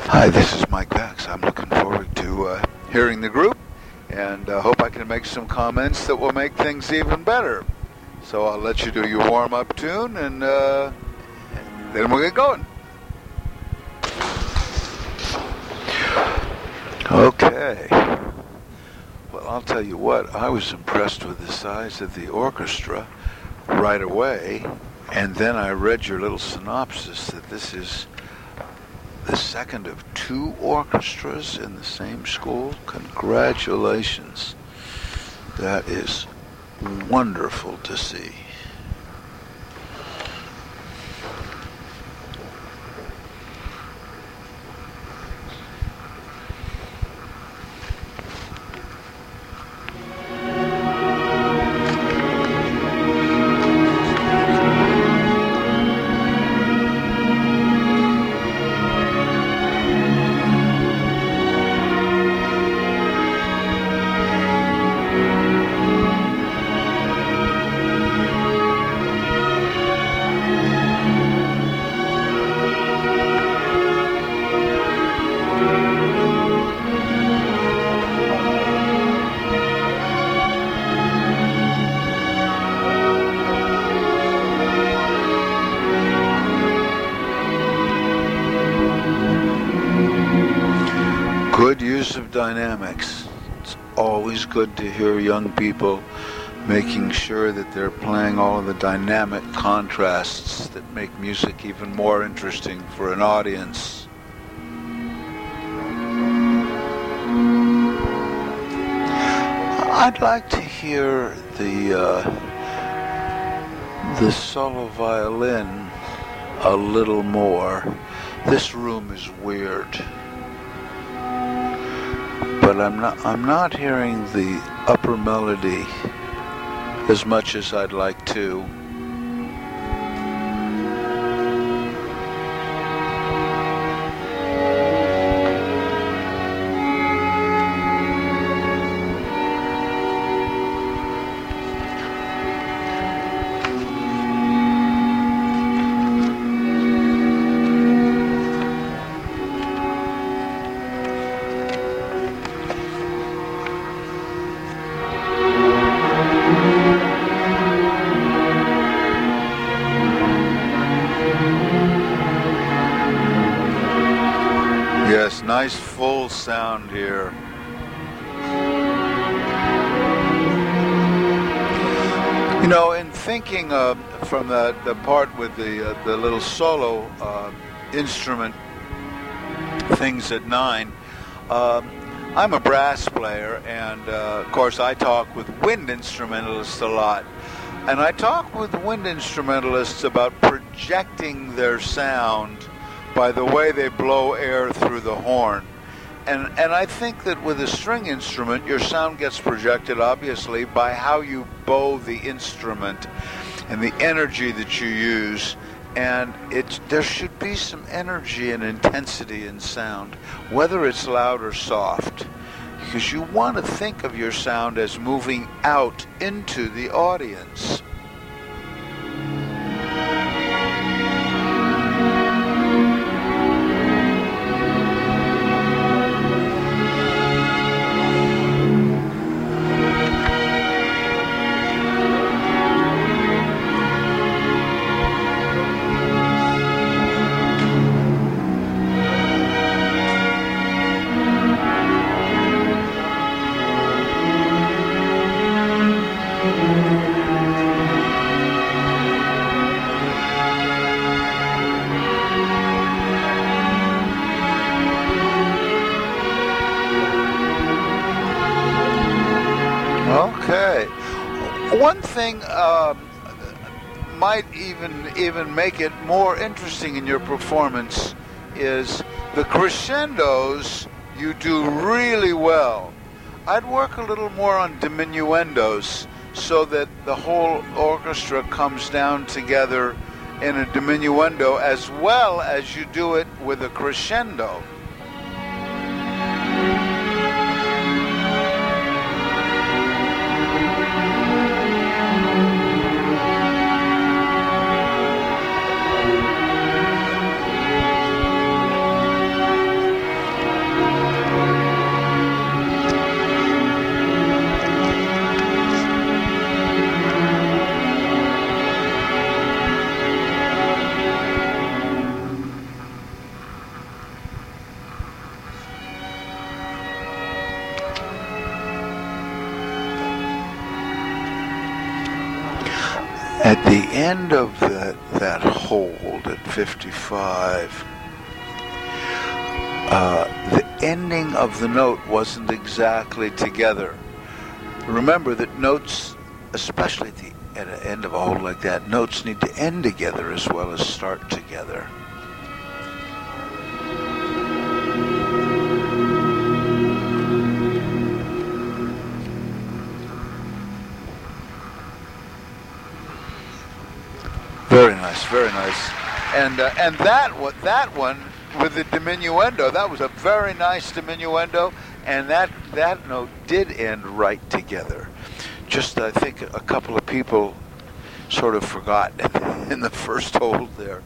Hi, this is Mike Bax. I'm looking forward to hearing the group, and hope I can make some comments that will make things even better. So I'll let you do your warm-up tune, and then we'll get going. Okay. Well, I'll tell you what, I was impressed with the size of the orchestra right away, and then I read your little synopsis that this is the second of two orchestras in the same school. Congratulations. That is wonderful to see. Good use of dynamics. It's always good to hear young people making sure that they're playing all of the dynamic contrasts that make music even more interesting for an audience. I'd like to hear the solo violin a little more. This room is weird. But I'm not hearing the upper melody as much as I'd like to. Yes, nice full sound here. You know, in thinking from the part with the little solo instrument things at 9, I'm a brass player, and of course I talk with wind instrumentalists a lot. And I talk with wind instrumentalists about projecting their sound by the way they blow air through the horn. And I think that with a string instrument, your sound gets projected, obviously, by how you bow the instrument and the energy that you use. And there should be some energy and intensity in sound, whether it's loud or soft, because you want to think of your sound as moving out into the audience. Okay. One thing might even make it more interesting in your performance is the crescendos you do really well. I'd work a little more on diminuendos so that the whole orchestra comes down together in a diminuendo as well as you do it with a crescendo. At the end of that hold at 55, the ending of the note wasn't exactly together. Remember that notes, especially at the end of a hold like that, notes need to end together as well as start together. Very nice, very nice. And that one with the diminuendo, that was a very nice diminuendo, and that note did end right together. Just I think a couple of people sort of forgot in the first hold there.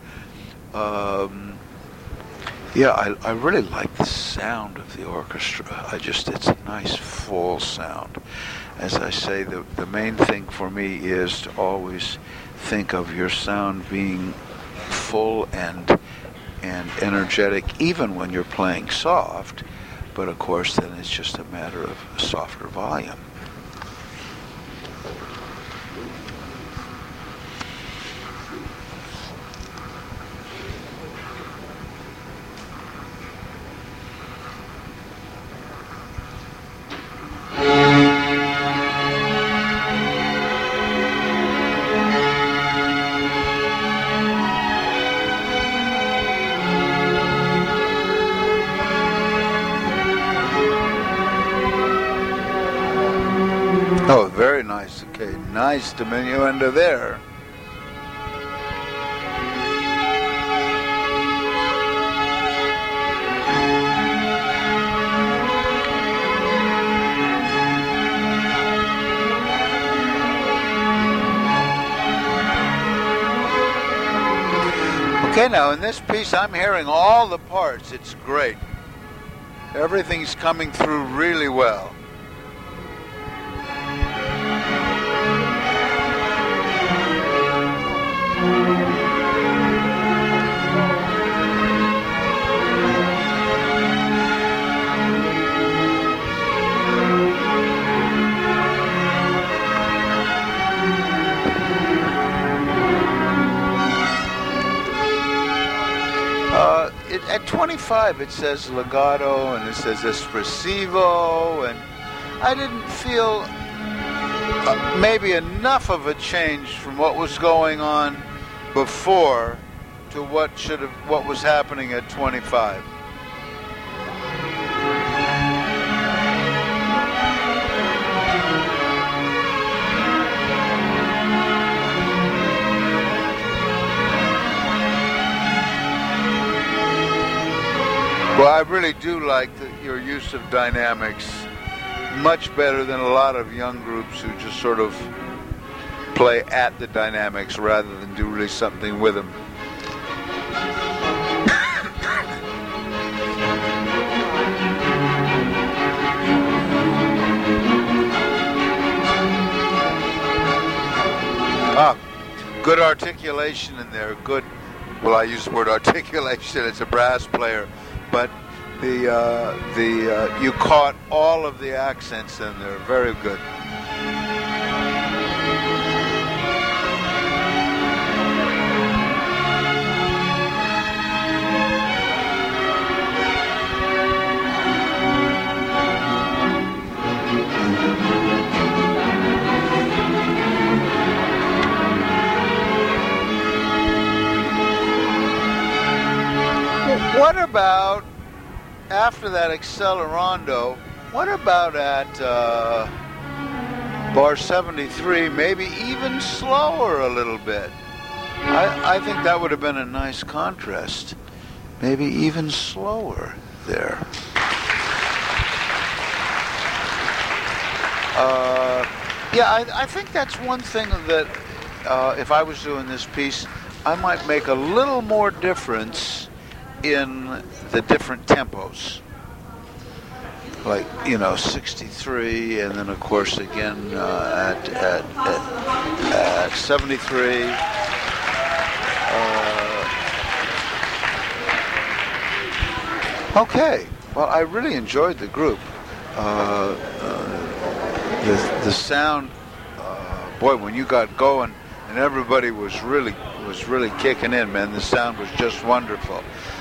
Yeah, I really like the sound of the orchestra. It's a nice full sound. As I say, the main thing for me is to always think of your sound being full and energetic, even when you're playing soft. But of course, then it's just a matter of a softer volume. Oh, very nice. Okay, nice diminuendo there. Okay, now in this piece I'm hearing all the parts. It's great. Everything's coming through really well. At 25 it says legato and it says espressivo, and I didn't feel maybe enough of a change from what was going on before to what was happening at 25. Well, I really do like your use of dynamics, much better than a lot of young groups who just sort of play at the dynamics rather than do really something with them. Good articulation in there. Good. Well, I use the word articulation. It's a brass player. But you caught all of the accents in there. Very good. What about, after that accelerando, what about at bar 73, maybe even slower a little bit? I think that would have been a nice contrast. Maybe even slower there. Yeah, I think that's one thing that if I was doing this piece, I might make a little more difference in the different tempos, like 63, and then of course again at 73. Okay, well, I really enjoyed the group. The sound, boy, when you got going and everybody was really kicking in, man. The sound was just wonderful.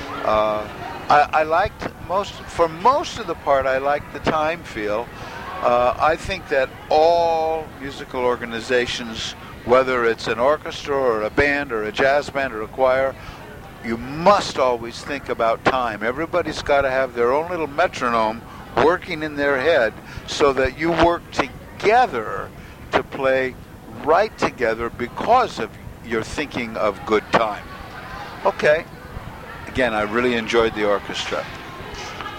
I liked for most of the part, I liked the time feel. I think that all musical organizations, whether it's an orchestra or a band or a jazz band or a choir, you must always think about time. Everybody's got to have their own little metronome working in their head so that you work together to play right together because of you're thinking of good time. Okay. Again, I really enjoyed the orchestra.